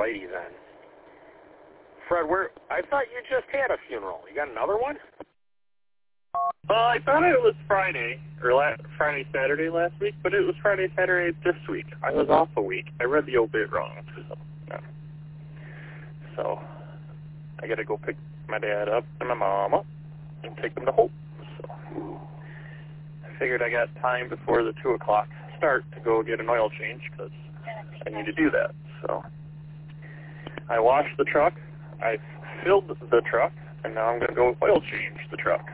righty then. Fred, I thought you just had a funeral. You got another one? I thought it was Friday, or Friday, Saturday last week, but it was Friday, Saturday this week. I was off a week. I read the obit wrong. So I got to go pick my dad up and my mom up and take them to Hope. So I figured I got time before the 2 o'clock start to go get an oil change because I need to do that. So I washed the truck, I filled the truck, and now I'm going to go oil change the truck.